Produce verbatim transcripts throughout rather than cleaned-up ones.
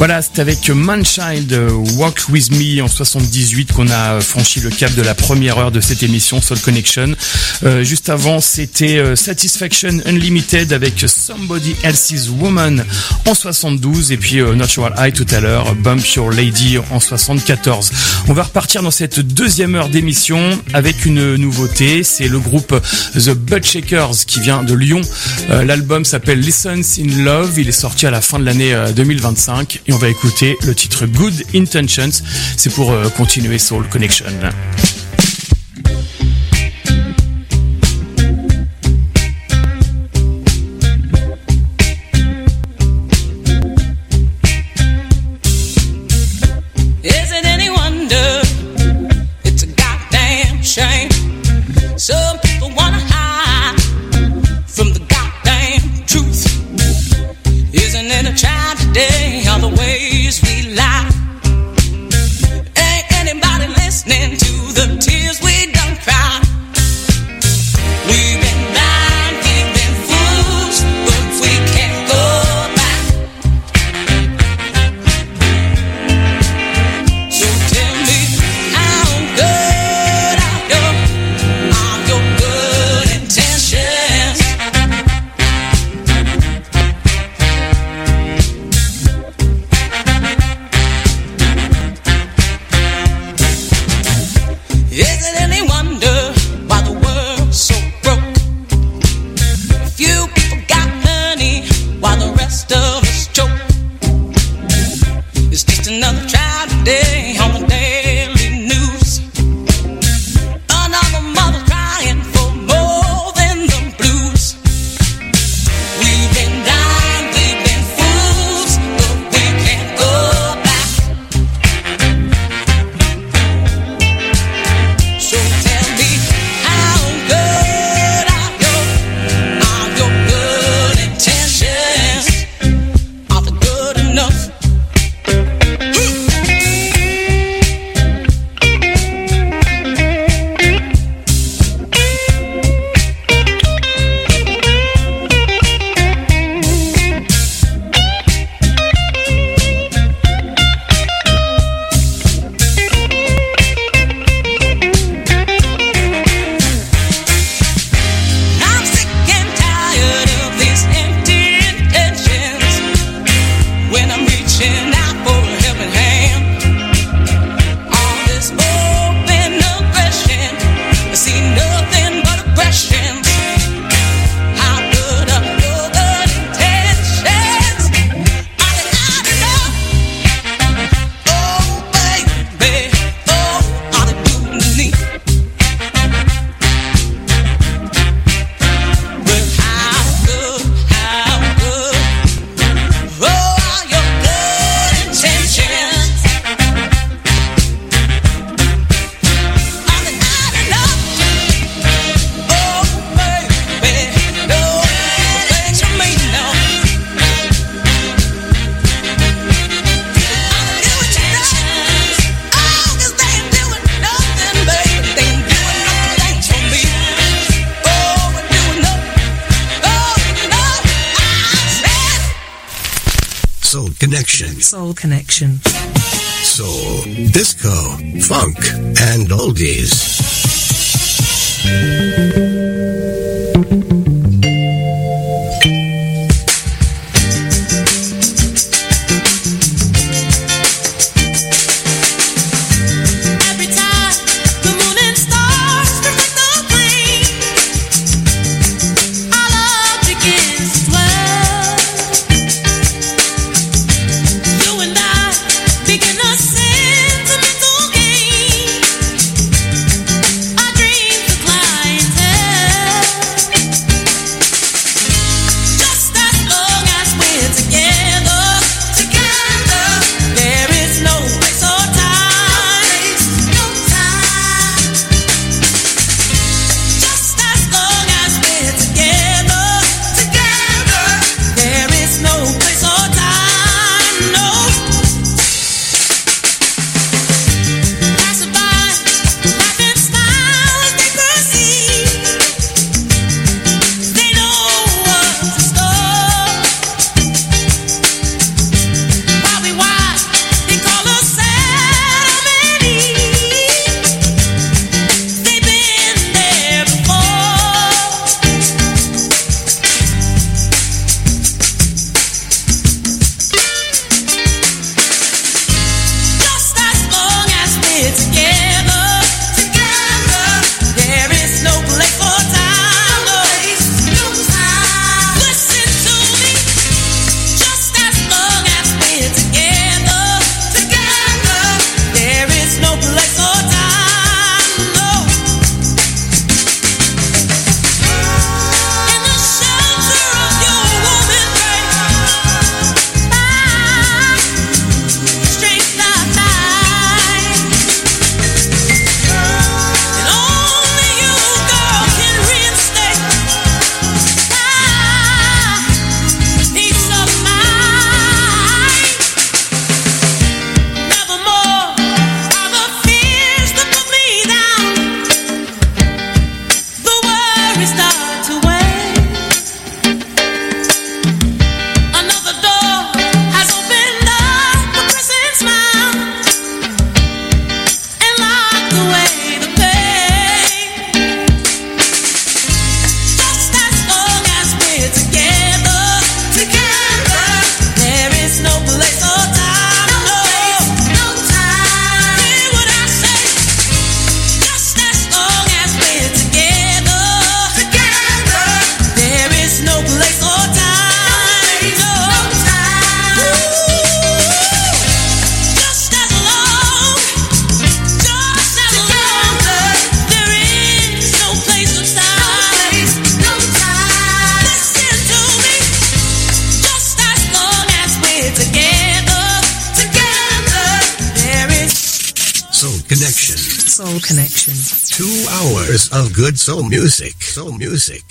Voilà, c'est avec Manchild, Walk With Me en soixante-dix-huit qu'on a franchi le cap de la première heure de cette émission Soul Connection. Euh, juste avant, c'était euh, Satisfaction Unlimited avec Somebody Else's Woman en soixante-douze et puis euh, Natural High tout à l'heure, Bump Your Lady en soixante-quatorze. On va repartir dans cette deuxième heure d'émission avec une nouveauté, c'est le groupe The Buttshakers qui vient de Lyon. Euh, l'album s'appelle Lessons in Love, il est sorti à la fin de l'année euh, deux mille vingt-cinq. Et on va écouter le titre Good Intentions. C'est pour euh, continuer Soul Connection. Soul Connection. Soul, disco, funk, and oldies. Sentimental game. Our dreams are flying. Soul Connection. Two hours of good soul music. Soul music.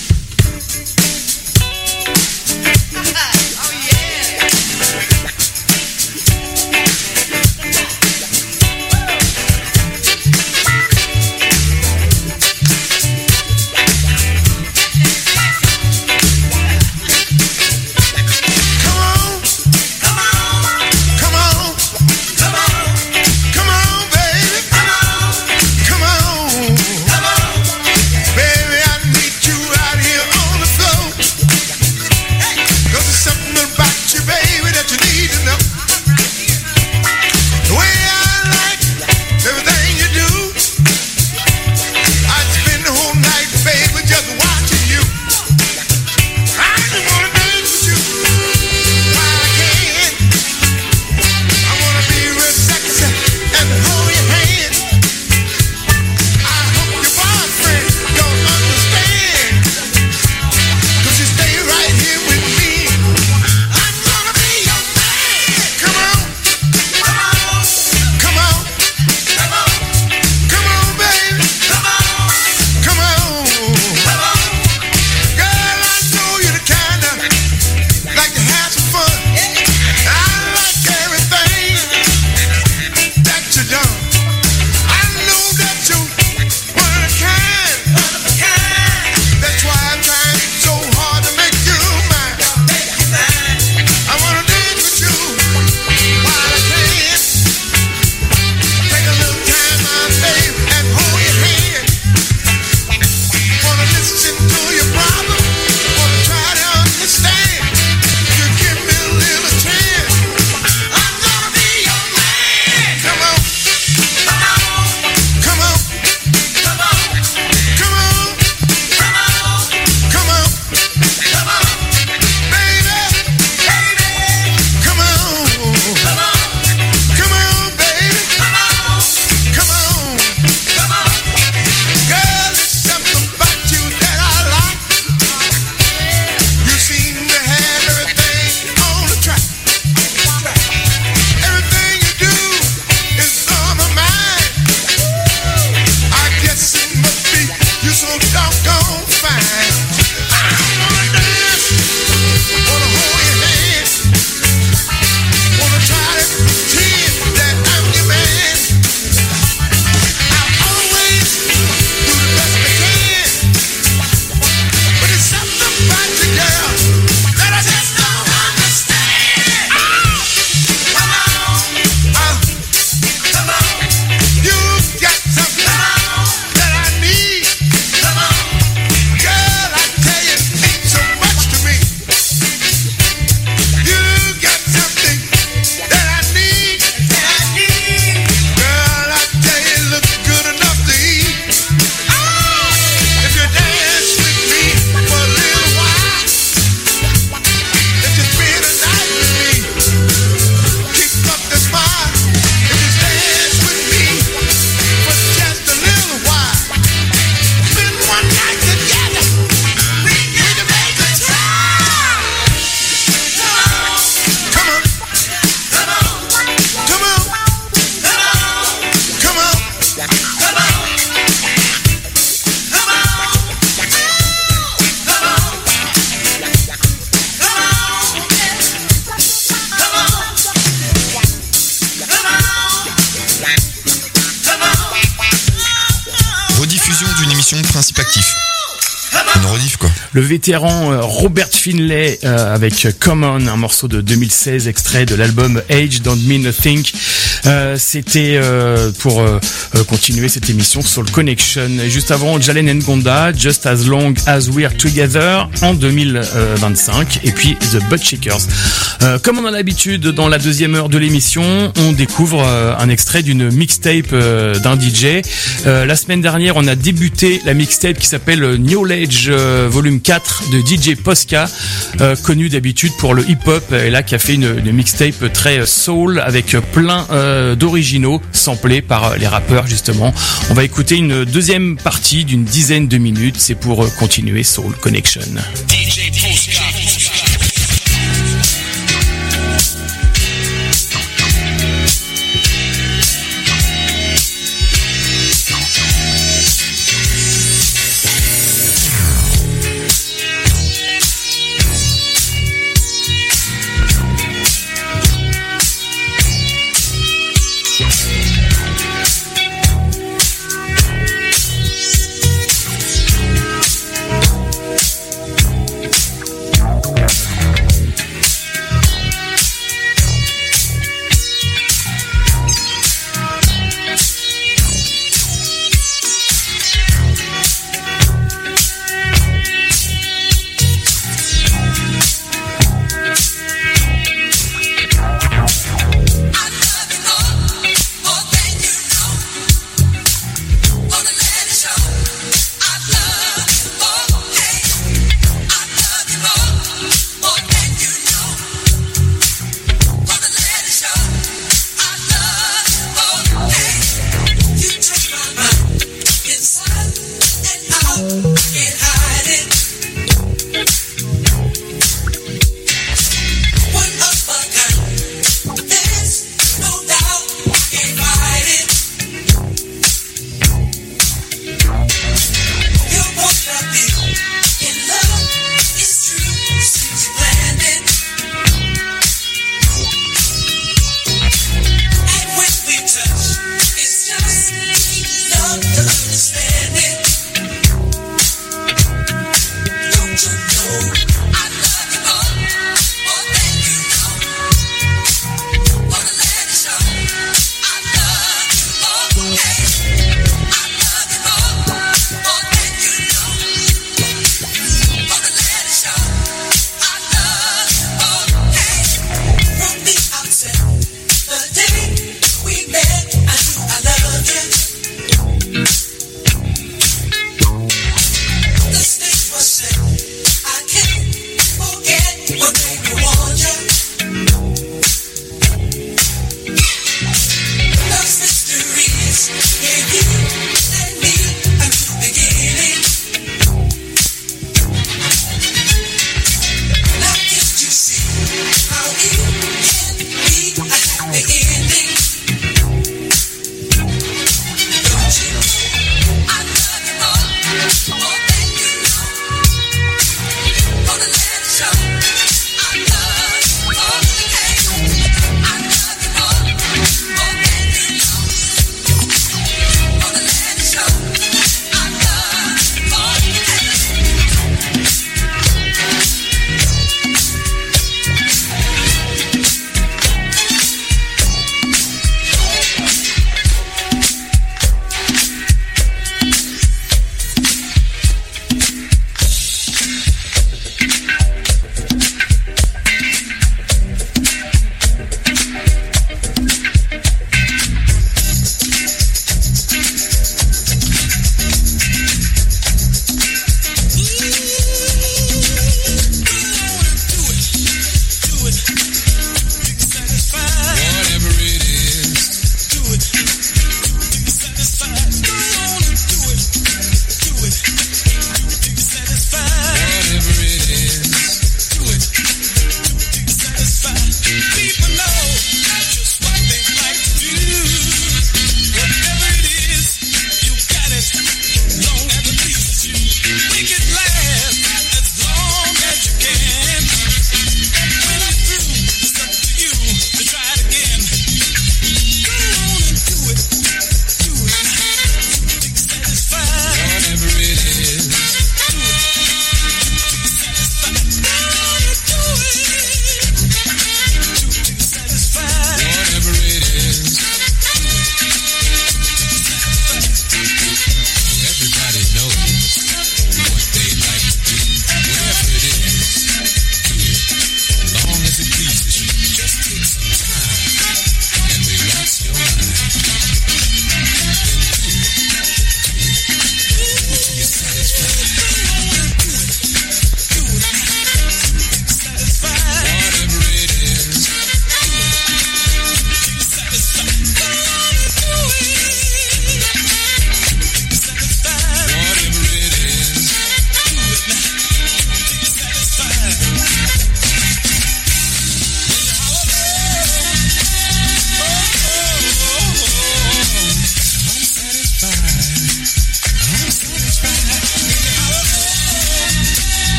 Principe actif. Une rediff quoi. Le vétéran euh, Robert Finlay euh, avec Common, un morceau de deux mille seize extrait de l'album Age Don't Mean a Thing. Euh, c'était euh, pour euh, continuer cette émission Soul Connection. Et juste avant, Jalen Ngonda, Just As Long As We're Together en deux mille vingt-cinq. Et puis The Buttshakers. Euh, comme on a l'habitude dans la deuxième heure de l'émission, on découvre euh, un extrait d'une mixtape euh, d'un D J. Euh, la semaine dernière, on a débuté la mixtape qui s'appelle Knowledge euh, Volume quatre de D J Posca, euh, connu d'habitude pour le hip-hop, et là qui a fait une, une mixtape très soul avec plein euh, d'originaux samplés par les rappeurs justement. On va écouter une deuxième partie d'une dizaine de minutes, c'est pour continuer Soul Connection. D J Posca. It's just love to understand it.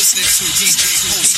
listening to D J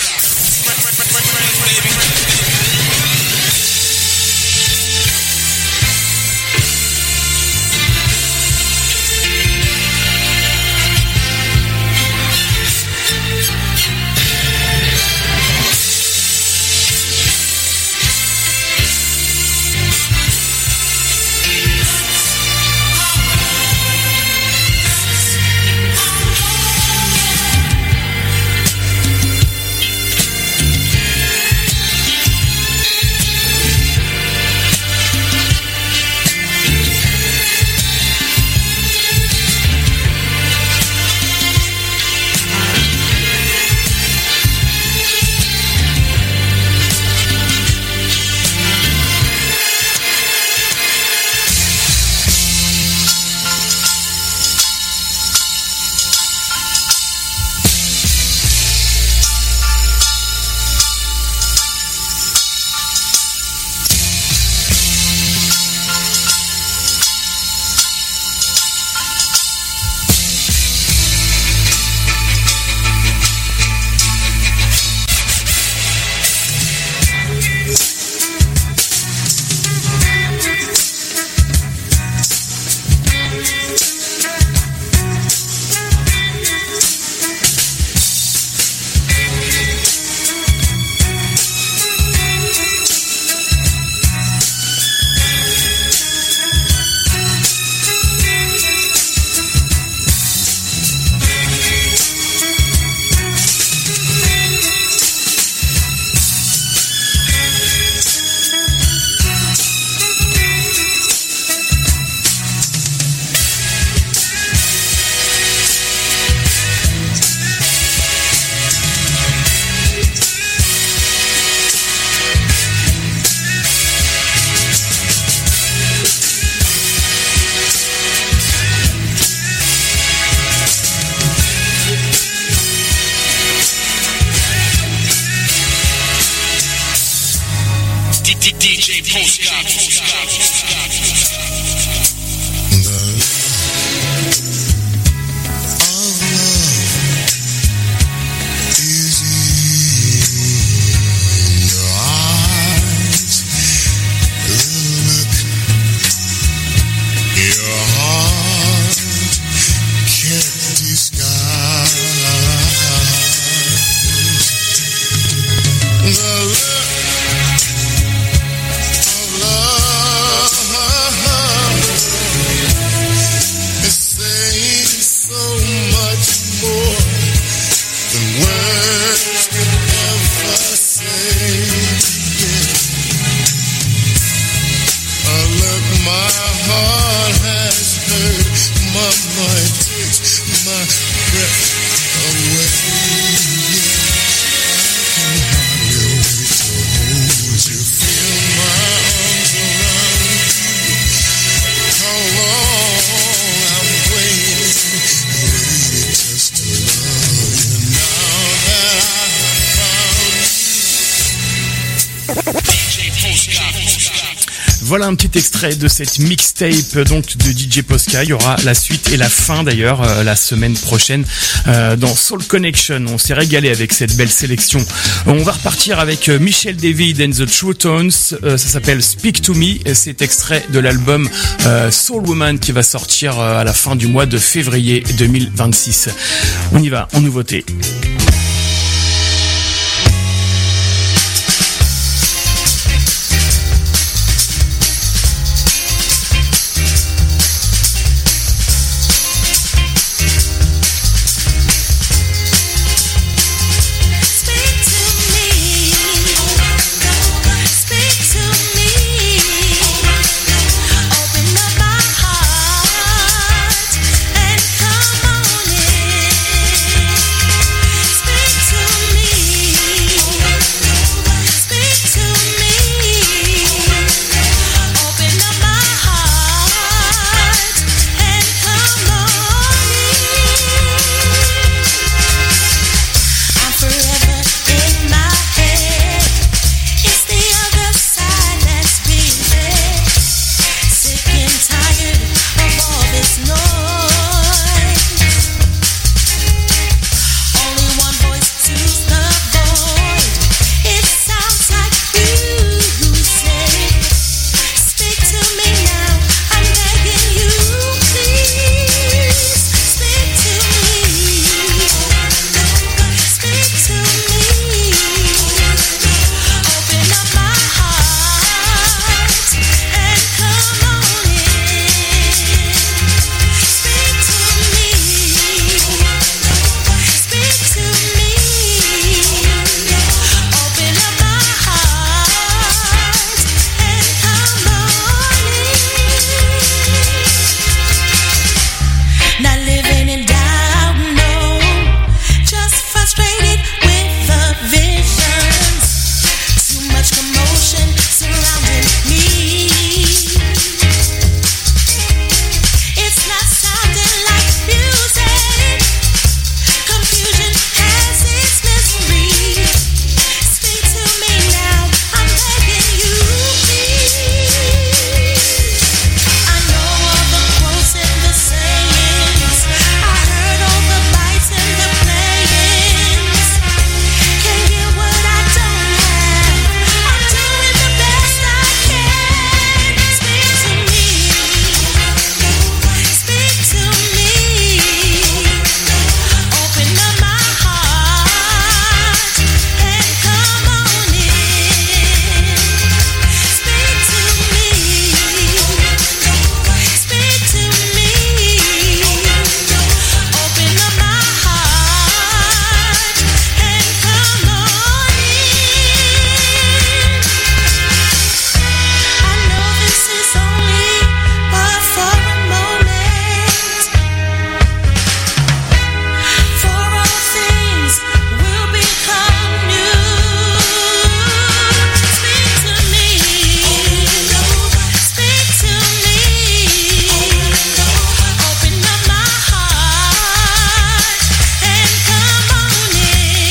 Voilà un petit extrait de cette mixtape donc de D J Posca. Il y aura la suite et la fin d'ailleurs euh, la semaine prochaine euh, dans Soul Connection. On s'est régalé avec cette belle sélection. On va repartir avec euh, Michel David and the True Tones. Euh, ça s'appelle Speak to Me. C'est extrait de l'album euh, Soul Woman qui va sortir euh, à la fin du mois de février deux mille vingt-six. On y va en nouveauté.